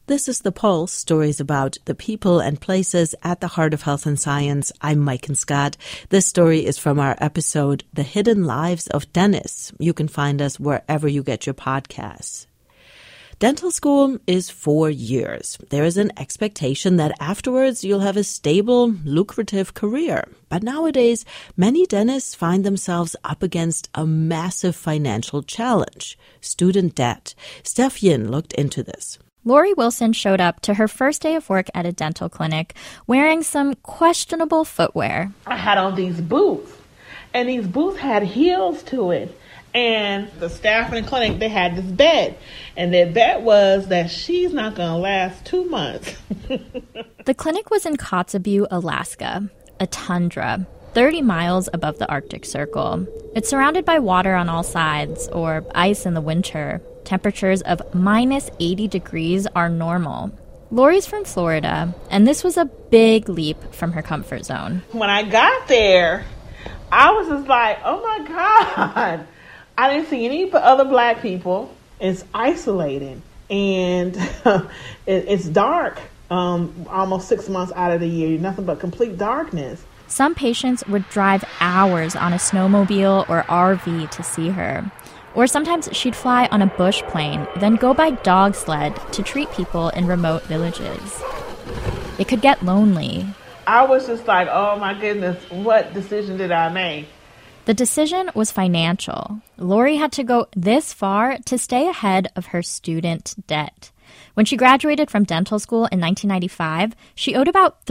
This is The Pulse, stories about the people and places at the heart of health and science. I'm Maiken Scott. This story is from our episode, The Hidden Lives of Dentists. You can find us wherever you get your podcasts. Dental school is 4 years. There is an expectation that afterwards you'll have a stable, lucrative career. But nowadays, many dentists find themselves up against a massive financial challenge: student debt. Steph Yin looked into this. Lori Wilson showed up to her first day of work at a dental clinic wearing some questionable footwear. I had on these boots, and these boots had heels to it. And the staff in the clinic, they had this bet, and their bet was that she's not going to last 2 months. The clinic was in Kotzebue, Alaska, a tundra, 30 miles above the Arctic Circle. It's surrounded by water on all sides, or ice in the winter. Temperatures of minus 80 degrees are normal. Lori's from Florida, and this was a big leap from her comfort zone. When I got there, I was just like, oh my God. I didn't see any other black people. It's isolated, and it's dark almost 6 months out of the year. Nothing but complete darkness. Some patients would drive hours on a snowmobile or RV to see her. Or sometimes she'd fly on a bush plane, then go by dog sled to treat people in remote villages. It could get lonely. I was just like, oh my goodness, what decision did I make? The decision was financial. Lori had to go this far to stay ahead of her student debt. When she graduated from dental school in 1995, she owed about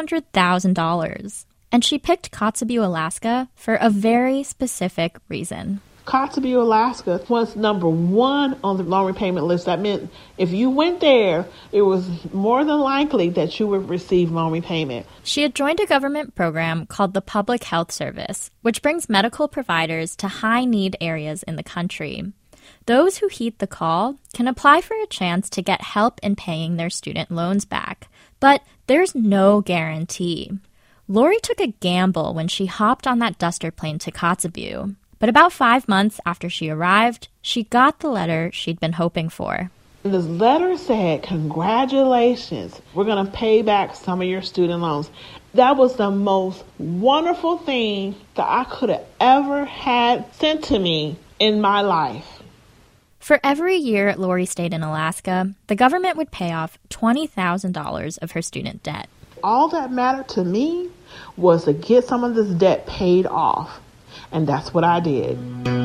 $300,000. And she picked Kotzebue, Alaska for a very specific reason. Kotzebue, Alaska was number 1 on the loan repayment list. That meant if you went there, it was more than likely that you would receive loan repayment. She had joined a government program called the Public Health Service, which brings medical providers to high-need areas in the country. Those who heed the call can apply for a chance to get help in paying their student loans back. But there's no guarantee. Lori took a gamble when she hopped on that duster plane to Kotzebue. But about 5 months after she arrived, she got the letter she'd been hoping for. This letter said, congratulations, we're going to pay back some of your student loans. That was the most wonderful thing that I could have ever had sent to me in my life. For every year Lori stayed in Alaska, the government would pay off $20,000 of her student debt. All that mattered to me was to get some of this debt paid off. And that's what I did.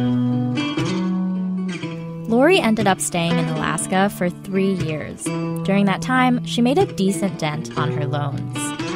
Lori ended up staying in Alaska for 3 years. During that time, she made a decent dent on her loans.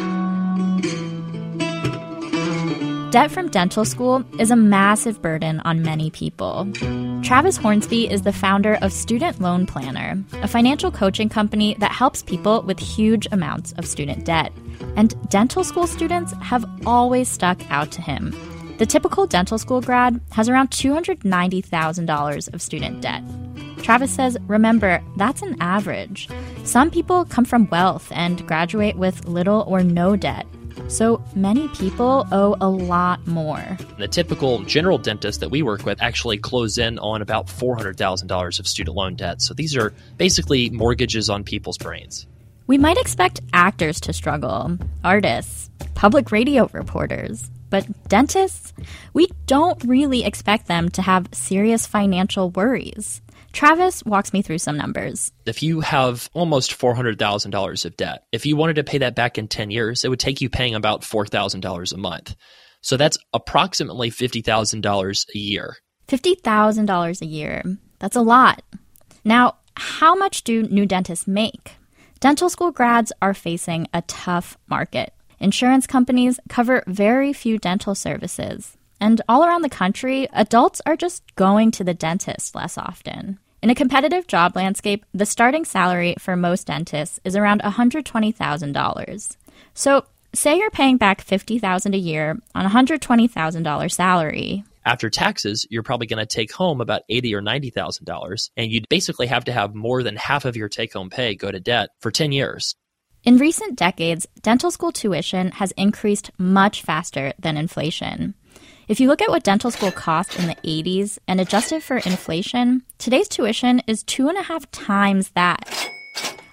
Debt from dental school is a massive burden on many people. Travis Hornsby is the founder of Student Loan Planner, a financial coaching company that helps people with huge amounts of student debt. And dental school students have always stuck out to him. The typical dental school grad has around $290,000 of student debt. Travis says, remember, that's an average. Some people come from wealth and graduate with little or no debt. So many people owe a lot more. The typical general dentist that we work with actually close in on about $400,000 of student loan debt. So these are basically mortgages on people's brains. We might expect actors to struggle, artists, public radio reporters. But dentists, we don't really expect them to have serious financial worries. Travis walks me through some numbers. If you have almost $400,000 of debt, if you wanted to pay that back in 10 years, it would take you paying about $4,000 a month. So that's approximately $50,000 a year. $50,000 a year. That's a lot. Now, how much do new dentists make? Dental school grads are facing a tough market. Insurance companies cover very few dental services. And all around the country, adults are just going to the dentist less often. In a competitive job landscape, the starting salary for most dentists is around $120,000. So say you're paying back $50,000 a year on a $120,000 salary. After taxes, you're probably going to take home about $80,000 or $90,000, and you'd basically have to have more than half of your take-home pay go to debt for 10 years. In recent decades, dental school tuition has increased much faster than inflation. If you look at what dental school cost in the 80s and adjust it for inflation, today's tuition is 2.5 times that.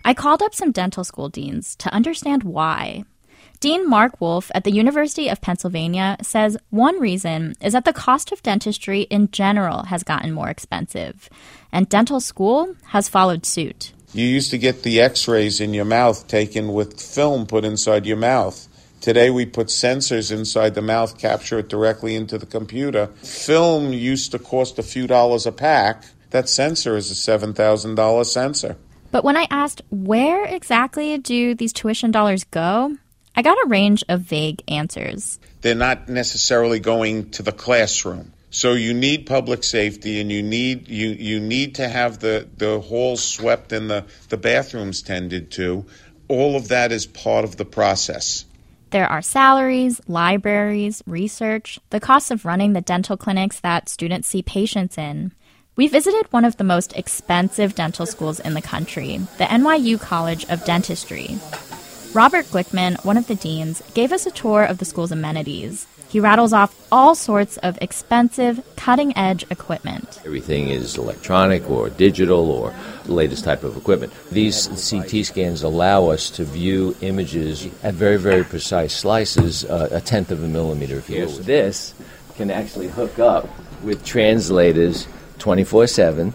I called up some dental school deans to understand why. Dean Mark Wolf at the University of Pennsylvania says one reason is that the cost of dentistry in general has gotten more expensive, and dental school has followed suit. You used to get the x-rays in your mouth taken with film put inside your mouth. Today we put sensors inside the mouth, capture it directly into the computer. Film used to cost a few dollars a pack. That sensor is a $7,000 sensor. But when I asked where exactly do these tuition dollars go, I got a range of vague answers. They're not necessarily going to the classroom. So you need public safety, and you need to have the halls swept and the bathrooms tended to. All of that is part of the process. There are salaries, libraries, research, the costs of running the dental clinics that students see patients in. We visited one of the most expensive dental schools in the country, the NYU College of Dentistry. Robert Glickman, one of the deans, gave us a tour of the school's amenities. He rattles off all sorts of expensive, cutting-edge equipment. Everything is electronic or digital or the latest type of equipment. These CT scans allow us to view images at very, very precise slices, a tenth of a millimeter. If you will. This can actually hook up with translators 24/7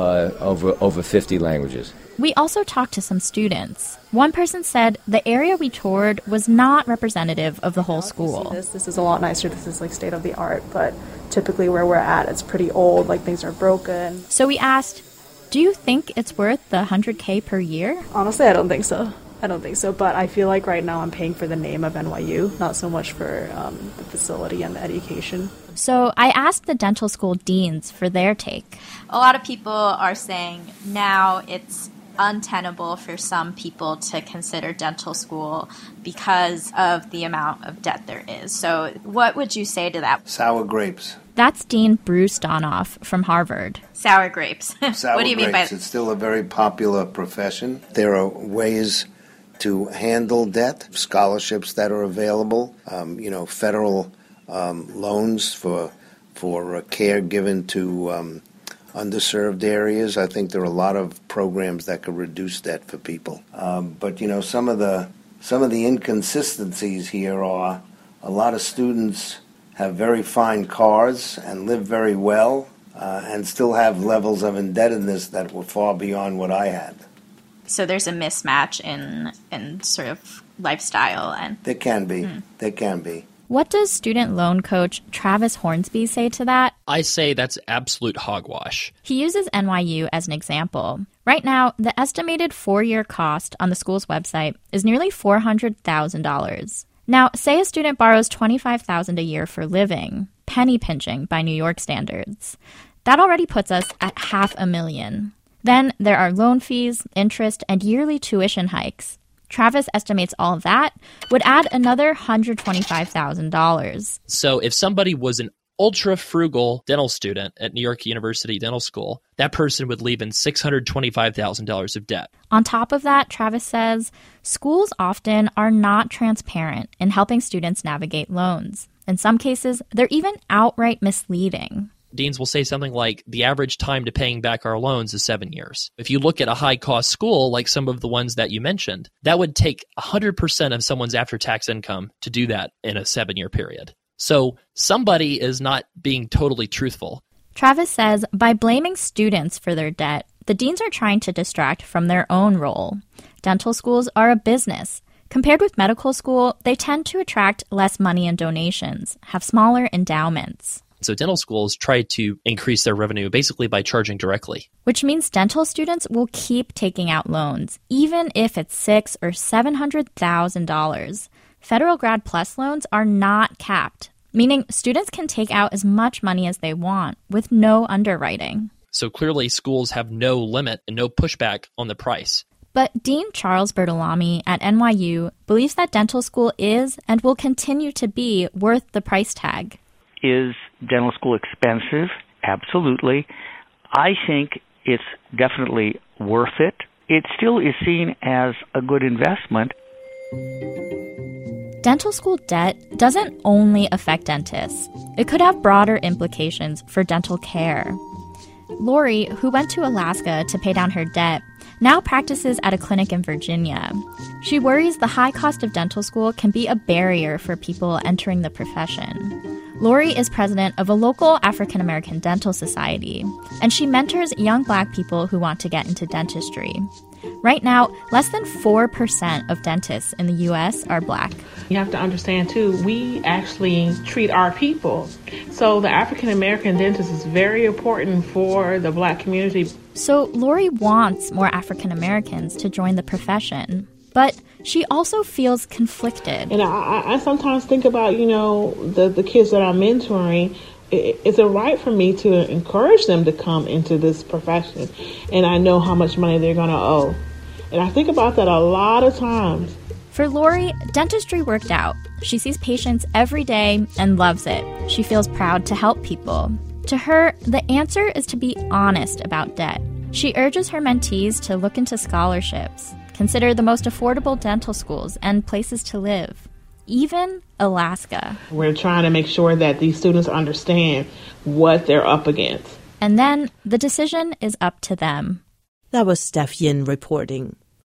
over 50 languages. We also talked to some students. One person said the area we toured was not representative of the whole school. This is a lot nicer. This is like state of the art, but typically where we're at, it's pretty old, like things are broken. So we asked, do you think it's worth the $100K per year? Honestly, I don't think so. But I feel like right now I'm paying for the name of NYU, not so much for the facility and the education. So I asked the dental school deans for their take. A lot of people are saying now it's untenable for some people to consider dental school because of the amount of debt there is. So what would you say to that? Sour grapes. That's Dean Bruce Donoff from Harvard. Sour grapes. Sour what do you grapes. mean by It's still a very popular profession. There are ways to handle debt, scholarships that are available, federal loans for care given to underserved areas. I think there are a lot of programs that could reduce debt for people. But some of the inconsistencies here are a lot of students have very fine cars and live very well and still have levels of indebtedness that were far beyond what I had. So there's a mismatch in sort of lifestyle and There can be. There can be. What does student loan coach Travis Hornsby say to that? I say that's absolute hogwash. He uses NYU as an example. Right now, the estimated 4-year cost on the school's website is nearly $400,000. Now, say a student borrows $25,000 a year for living, penny pinching by New York standards. That already puts us at $500,000. Then there are loan fees, interest, and yearly tuition hikes. Travis estimates all of that would add another $125,000. So if somebody was an ultra-frugal dental student at New York University Dental School, that person would leave in $625,000 of debt. On top of that, Travis says, schools often are not transparent in helping students navigate loans. In some cases, they're even outright misleading. Deans will say something like, the average time to paying back our loans is 7 years. If you look at a high-cost school, like some of the ones that you mentioned, that would take 100% of someone's after-tax income to do that in a 7-year period. So somebody is not being totally truthful. Travis says by blaming students for their debt, the deans are trying to distract from their own role. Dental schools are a business. Compared with medical school, they tend to attract less money in donations, have smaller endowments. So dental schools try to increase their revenue basically by charging directly. Which means dental students will keep taking out loans, even if it's $600,000 or $700,000. Federal Grad Plus loans are not capped, meaning students can take out as much money as they want with no underwriting. So clearly schools have no limit and no pushback on the price. But Dean Charles Bertolami at NYU believes that dental school is and will continue to be worth the price tag. Is dental school expensive? Absolutely. I think it's definitely worth it. It still is seen as a good investment. Dental school debt doesn't only affect dentists. It could have broader implications for dental care. Lori, who went to Alaska to pay down her debt, now practices at a clinic in Virginia. She worries the high cost of dental school can be a barrier for people entering the profession. Lori is president of a local African American dental society, and she mentors young Black people who want to get into dentistry. Right now, less than 4% of dentists in the U.S. are Black. You have to understand, too, we actually treat our people. So the African American dentist is very important for the Black community. So Lori wants more African Americans to join the profession. But she also feels conflicted. And I sometimes think about, the kids that I'm mentoring. Is it right for me to encourage them to come into this profession? And I know how much money they're going to owe. And I think about that a lot of times. For Lori, dentistry worked out. She sees patients every day and loves it. She feels proud to help people. To her, the answer is to be honest about debt. She urges her mentees to look into scholarships, consider the most affordable dental schools and places to live, even Alaska. We're trying to make sure that these students understand what they're up against. And then the decision is up to them. That was Steph Yin reporting.